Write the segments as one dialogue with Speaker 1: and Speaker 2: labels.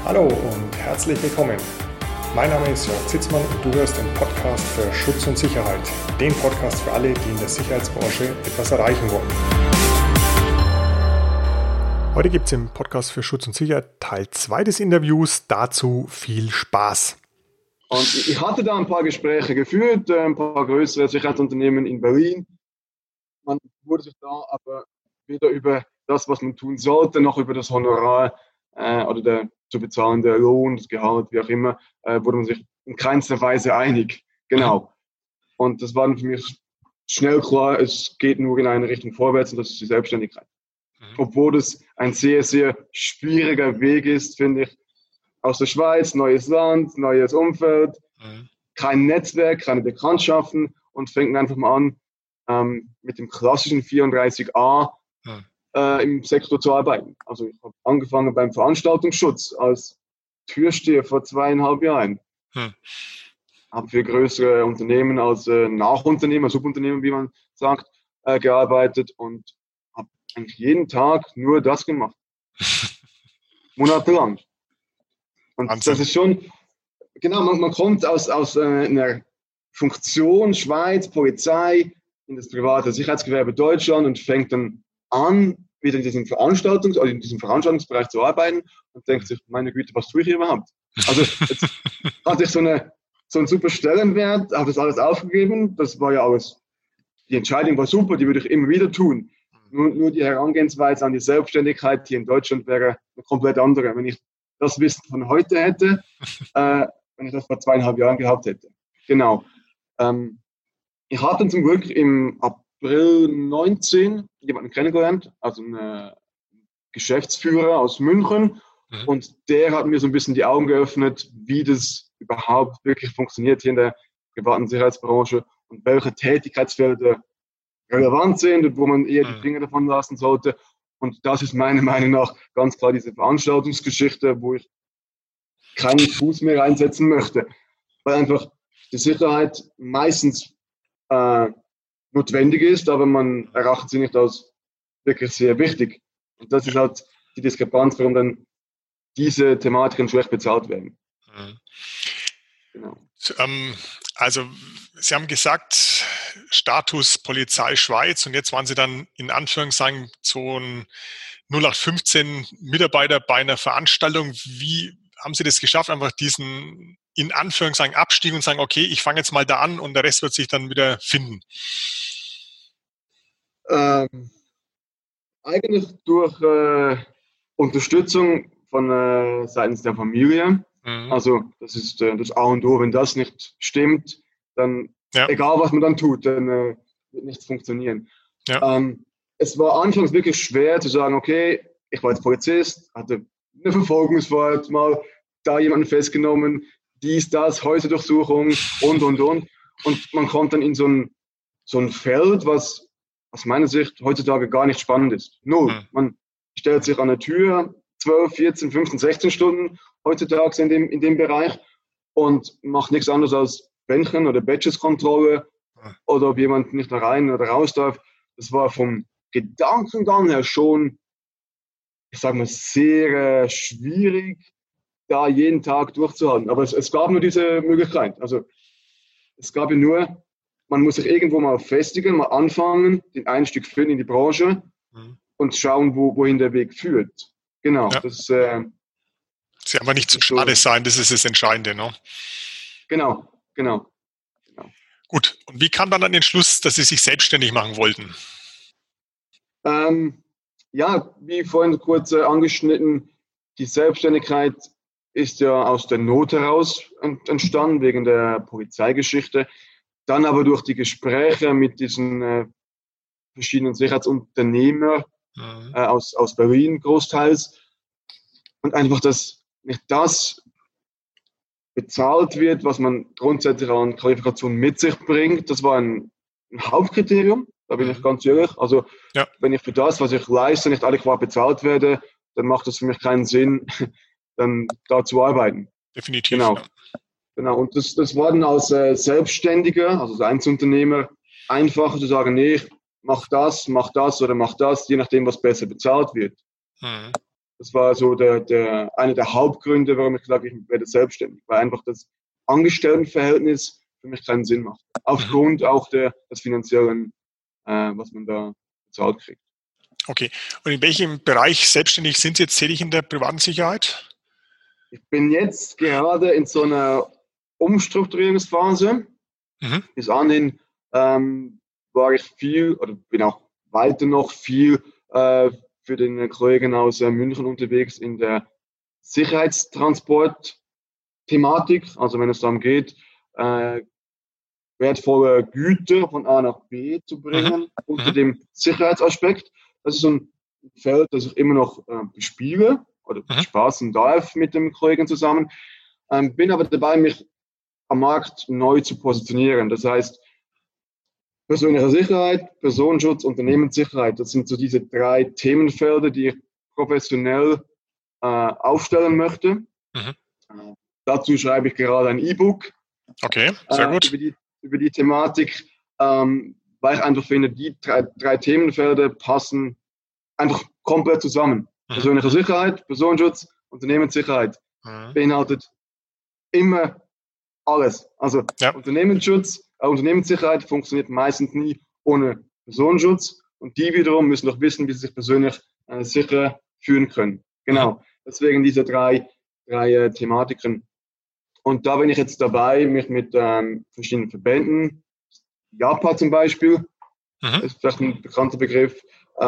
Speaker 1: Hallo und herzlich willkommen. Mein Name ist Jörg Zitzmann und du hörst den Podcast für Schutz und Sicherheit. Den Podcast für alle, die in der Sicherheitsbranche etwas erreichen wollen. Heute gibt es im Podcast für Schutz und Sicherheit Teil 2 des Interviews. Dazu viel Spaß.
Speaker 2: Und ich hatte da ein paar Gespräche geführt, ein paar größere Sicherheitsunternehmen in Berlin. Man wurde sich da aber weder über das, was man tun sollte, noch über das Honorar oder der zu bezahlende Lohn, das Gehalt, wie auch immer, wurde man sich in keinster Weise einig. Genau. Und das war dann für mich schnell klar, es geht nur in eine Richtung vorwärts und das ist die Selbstständigkeit. Obwohl es ein sehr, sehr schwieriger Weg ist, finde ich. Aus der Schweiz, neues Land, neues Umfeld, kein Netzwerk, keine Bekanntschaften und fängt einfach mal an, mit dem klassischen 34a im Sektor zu arbeiten. Also ich habe angefangen beim Veranstaltungsschutz als Türsteher vor 2,5 Jahren. Habe für größere Unternehmen als Nachunternehmer, Subunternehmer, wie man sagt, gearbeitet und habe eigentlich jeden Tag nur das gemacht. Monatelang. Und Wahnsinn. Das ist schon, genau, man kommt aus einer Funktion Schweiz, Polizei, in das private Sicherheitsgewerbe Deutschland und fängt dann an, wieder in diesem Veranstaltungsbereich zu arbeiten und denkt sich, meine Güte, was tue ich hier überhaupt? Also jetzt hatte ich so einen super Stellenwert, habe das alles aufgegeben, das war ja alles, die Entscheidung war super, die würde ich immer wieder tun. Nur die Herangehensweise an die Selbstständigkeit hier in Deutschland wäre eine komplett andere. Wenn ich das Wissen von heute hätte, wenn ich das vor 2,5 Jahren gehabt hätte. Genau. Ich hatte zum Glück im April 19 jemanden kennengelernt, also einen Geschäftsführer aus München. Und der hat mir so ein bisschen die Augen geöffnet, wie das überhaupt wirklich funktioniert hier in der privaten Sicherheitsbranche und welche Tätigkeitsfelder relevant sind und wo man eher die Finger davon lassen sollte. Und das ist meiner Meinung nach ganz klar diese Veranstaltungsgeschichte, wo ich keinen Fuß mehr reinsetzen möchte. Weil einfach die Sicherheit meistens notwendig ist, aber man erachtet sie nicht als wirklich sehr wichtig. Und das ist halt die Diskrepanz, warum dann diese Thematiken schlecht bezahlt werden.
Speaker 1: Genau. Also Sie haben gesagt, Status Polizei Schweiz und jetzt waren Sie dann in Anführungszeichen so ein 0815 Mitarbeiter bei einer Veranstaltung. Wie haben Sie das geschafft, einfach diesen in Anführungszeichen Abstieg und sagen, okay, ich fange jetzt mal da an und der Rest wird sich dann wieder finden?
Speaker 2: Eigentlich durch Unterstützung von seitens der Familie. Also das ist das A und O. Wenn das nicht stimmt, dann egal was man dann tut, dann wird nichts funktionieren. Ja. Es war anfangs wirklich schwer zu sagen, okay, ich war jetzt Polizist, hatte eine Verfolgungsfahrt, mal da jemanden festgenommen, dies, das, Häuserdurchsuchung und. Und man kommt dann in so ein Feld, was aus meiner Sicht heutzutage gar nicht spannend ist. Null. Man stellt sich an der Tür 12, 14, 15, 16 Stunden heutzutage in dem Bereich und macht nichts anderes als Bändchen- oder Badges-Kontrolle oder ob jemand nicht da rein oder raus darf. Das war vom Gedankengang her schon, ich sage mal, sehr schwierig, da jeden Tag durchzuhalten. Aber es gab nur diese Möglichkeit. Also es gab ja nur, man muss sich irgendwo mal festigen, mal anfangen, den Einstieg finden in die Branche und schauen, wohin der Weg führt. Genau.
Speaker 1: Ja.
Speaker 2: Das
Speaker 1: Sie aber nicht zu schade sein, das ist das Entscheidende, ne?
Speaker 2: Genau.
Speaker 1: Gut, und wie kam dann an den Schluss, dass Sie sich selbstständig machen wollten?
Speaker 2: Ja, wie vorhin kurz angeschnitten, die Selbstständigkeit ist ja aus der Not heraus entstanden, wegen der Polizeigeschichte. Dann aber durch die Gespräche mit diesen verschiedenen Sicherheitsunternehmern aus Berlin großteils und einfach, dass nicht das bezahlt wird, was man grundsätzlich an Qualifikation mit sich bringt. Das war ein Hauptkriterium, da bin ich ganz ehrlich. Also wenn ich für das, was ich leiste, nicht adäquat bezahlt werde, dann macht es für mich keinen Sinn, dann da zu arbeiten.
Speaker 1: Definitiv.
Speaker 2: Genau. Und das war dann als Selbstständiger, also als Einzelunternehmer, einfacher zu sagen, nee, ich mach das oder mach das, je nachdem, was besser bezahlt wird. Das war so einer der Hauptgründe, warum ich glaube, ich werde selbstständig, weil einfach das Angestelltenverhältnis für mich keinen Sinn macht. Aufgrund auch des finanziellen, was man da bezahlt kriegt.
Speaker 1: Okay. Und in welchem Bereich selbstständig sind Sie jetzt tätig in der privaten Sicherheit?
Speaker 2: Ich bin jetzt gerade in so einer Umstrukturierungsphase. Bis anhin war ich viel oder bin auch weiter noch viel für den Kollegen aus München unterwegs in der Sicherheitstransport-Thematik. Also wenn es darum geht, wertvolle Güter von A nach B zu bringen unter dem Sicherheitsaspekt. Das ist so ein Feld, das ich immer noch bespiele oder spaßen darf mit dem Kollegen zusammen. Bin aber dabei, mich am Markt neu zu positionieren. Das heißt, persönliche Sicherheit, Personenschutz, Unternehmenssicherheit, das sind so diese 3 Themenfelder, die ich professionell aufstellen möchte. Dazu schreibe ich gerade ein E-Book.
Speaker 1: Okay, sehr gut.
Speaker 2: Über die Thematik, weil ich einfach finde, die 3 Themenfelder passen einfach komplett zusammen. Persönliche Sicherheit, Personenschutz, Unternehmenssicherheit beinhaltet immer alles. Also Unternehmensschutz, Unternehmenssicherheit funktioniert meistens nie ohne Personenschutz und die wiederum müssen doch wissen, wie sie sich persönlich sicher fühlen können. Genau, deswegen diese 3 Thematiken. Und da bin ich jetzt dabei, mich mit verschiedenen Verbänden, JAPA zum Beispiel, ist vielleicht ein bekannter Begriff,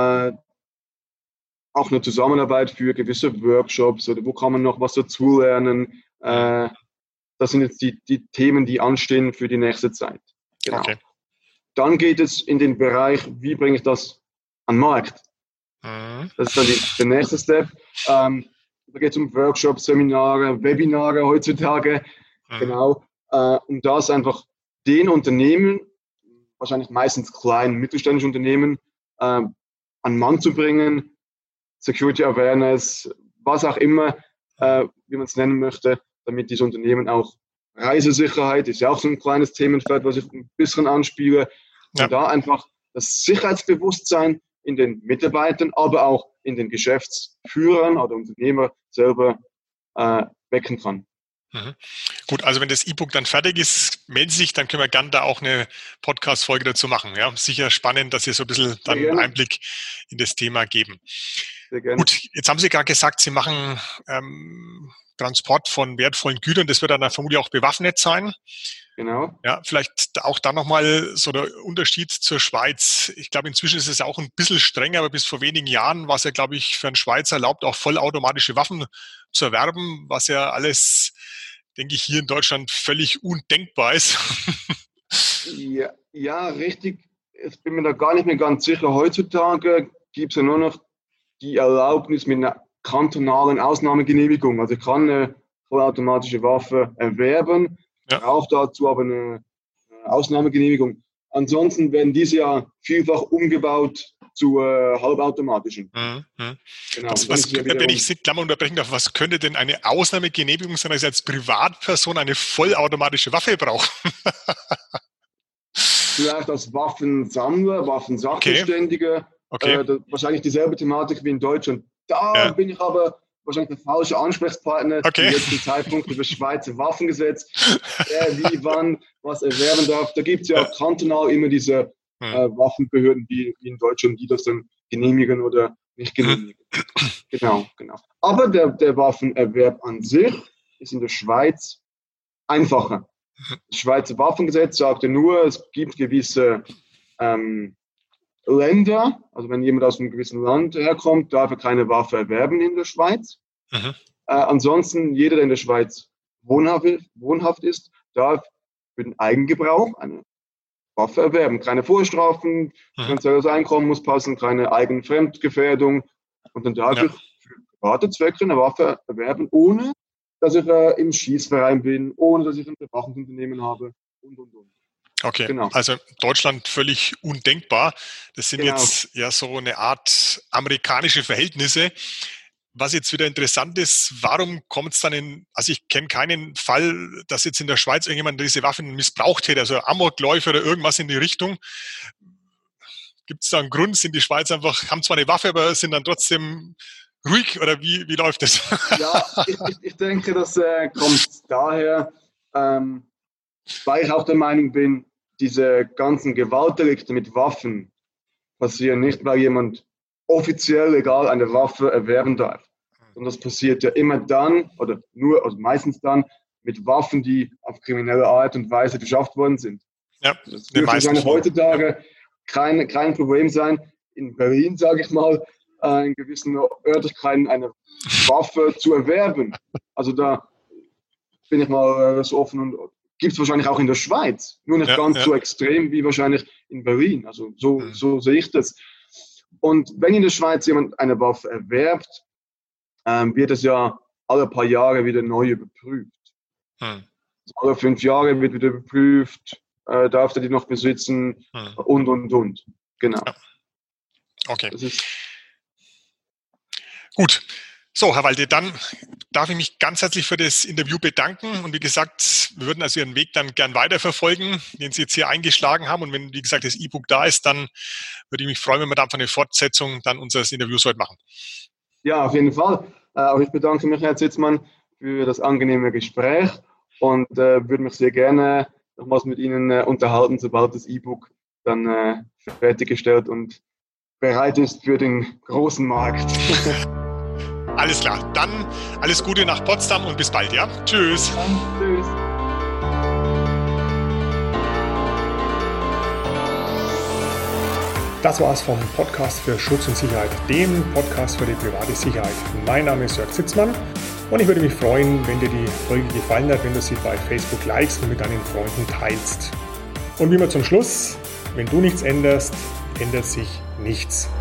Speaker 2: auch eine Zusammenarbeit für gewisse Workshops oder wo kann man noch was dazulernen. Das sind jetzt die Themen, die anstehen für die nächste Zeit. Genau. Okay. Dann geht es in den Bereich, wie bringe ich das an den Markt? Das ist dann der nächste Step. Da geht es um Workshops, Seminare, Webinare heutzutage. Genau. Um das einfach den Unternehmen, wahrscheinlich meistens kleinen, mittelständischen Unternehmen, an Mann zu bringen. Security Awareness, was auch immer, wie man es nennen möchte, damit diese Unternehmen auch Reisesicherheit ist ja auch so ein kleines Themenfeld, was ich ein bisschen anspiele. Und da einfach das Sicherheitsbewusstsein in den Mitarbeitern, aber auch in den Geschäftsführern oder Unternehmer selber wecken kann.
Speaker 1: Gut, also wenn das E-Book dann fertig ist, melden Sie sich, dann können wir gerne da auch eine Podcast-Folge dazu machen. Ja, sicher spannend, dass Sie so ein bisschen dann einen Einblick in das Thema geben. Gut, jetzt haben Sie gerade gesagt, Sie machen Transport von wertvollen Gütern. Das wird dann vermutlich auch bewaffnet sein.
Speaker 2: Genau.
Speaker 1: Ja, vielleicht auch da nochmal so der Unterschied zur Schweiz. Ich glaube, inzwischen ist es auch ein bisschen strenger, aber bis vor wenigen Jahren war es ja, glaube ich, für einen Schweizer erlaubt, auch vollautomatische Waffen zu erwerben, was ja alles, denke ich, hier in Deutschland völlig undenkbar ist.
Speaker 2: Ja, richtig. Ich bin mir da gar nicht mehr ganz sicher. Heutzutage gibt es ja nur noch die Erlaubnis mit einer kantonalen Ausnahmegenehmigung. Also ich kann eine vollautomatische Waffe erwerben, brauche dazu aber eine Ausnahmegenehmigung. Ansonsten werden diese ja vielfach umgebaut zu halbautomatischen.
Speaker 1: Genau. Wenn ich Sie Klammer unterbrechen darf, was könnte denn eine Ausnahmegenehmigung sein, dass ich als Privatperson eine vollautomatische Waffe brauche?
Speaker 2: Vielleicht als Waffensammler, Waffensachverständiger.
Speaker 1: Okay.
Speaker 2: Wahrscheinlich dieselbe Thematik wie in Deutschland. Da bin ich aber wahrscheinlich der falsche Ansprechpartner zum jetzigen Zeitpunkt über das Schweizer Waffengesetz. Wie, wann, was erwerben darf. Da gibt es ja kantonal immer diese Waffenbehörden wie in Deutschland, die das dann genehmigen oder nicht genehmigen. Genau. Aber der Waffenerwerb an sich ist in der Schweiz einfacher. Das Schweizer Waffengesetz sagt ja nur, es gibt gewisse Länder, also wenn jemand aus einem gewissen Land herkommt, darf er keine Waffe erwerben in der Schweiz. Ansonsten, jeder, der in der Schweiz wohnhaft ist, darf für den Eigengebrauch eine Waffe erwerben. Keine Vorstrafen, finanzielles Einkommen muss passen, keine eigene Fremdgefährdung. Und dann darf ich für private Zwecke eine Waffe erwerben, ohne dass ich im Schießverein bin, ohne dass ich ein Bewachungsunternehmen habe und.
Speaker 1: Okay, genau. Also Deutschland völlig undenkbar. Das sind jetzt ja so eine Art amerikanische Verhältnisse. Was jetzt wieder interessant ist, warum kommt es dann also ich kenne keinen Fall, dass jetzt in der Schweiz irgendjemand diese Waffen missbraucht hätte, also Amokläufe oder irgendwas in die Richtung. Gibt es da einen Grund? Sind die Schweizer einfach, haben zwar eine Waffe, aber sind dann trotzdem ruhig oder wie läuft das?
Speaker 2: Ja, ich denke, das kommt daher, weil ich auch der Meinung bin, diese ganzen Gewaltdelikte mit Waffen passieren nicht, weil jemand offiziell legal eine Waffe erwerben darf. Und das passiert ja immer dann oder meistens dann mit Waffen, die auf kriminelle Art und Weise beschafft worden sind.
Speaker 1: Ja,
Speaker 2: das dürfte wahrscheinlich heutzutage kein Problem sein. In Berlin, sage ich mal, in gewissen Örtlichkeiten eine Waffe zu erwerben. Also da bin ich mal so offen und gibt es wahrscheinlich auch in der Schweiz. Nur nicht ganz so extrem wie wahrscheinlich in Berlin. Also so sehe ich das. Und wenn in der Schweiz jemand eine Waffe erwerbt, wird es ja alle paar Jahre wieder neu überprüft. Also alle 5 Jahre wird wieder überprüft, darf er die noch besitzen und. Genau.
Speaker 1: Ja. Okay. Gut. So, Herr Walde, dann darf ich mich ganz herzlich für das Interview bedanken. Und wie gesagt, wir würden also Ihren Weg dann gern weiterverfolgen, den Sie jetzt hier eingeschlagen haben. Und wenn, wie gesagt, das E-Book da ist, dann würde ich mich freuen, wenn wir dann von der Fortsetzung dann unseres Interviews heute machen.
Speaker 2: Ja, auf jeden Fall. Auch ich bedanke mich, Herr Zitzmann, für das angenehme Gespräch und würde mich sehr gerne nochmals mit Ihnen unterhalten, sobald das E-Book dann fertiggestellt und bereit ist für den großen Markt.
Speaker 1: Alles klar. Dann alles Gute nach Potsdam und bis bald, ja? Tschüss.
Speaker 2: Tschüss.
Speaker 3: Das war's vom Podcast für Schutz und Sicherheit, dem Podcast für die private Sicherheit. Mein Name ist Jörg Zitzmann und ich würde mich freuen, wenn dir die Folge gefallen hat, wenn du sie bei Facebook likest und mit deinen Freunden teilst. Und wie immer zum Schluss, wenn du nichts änderst, ändert sich nichts.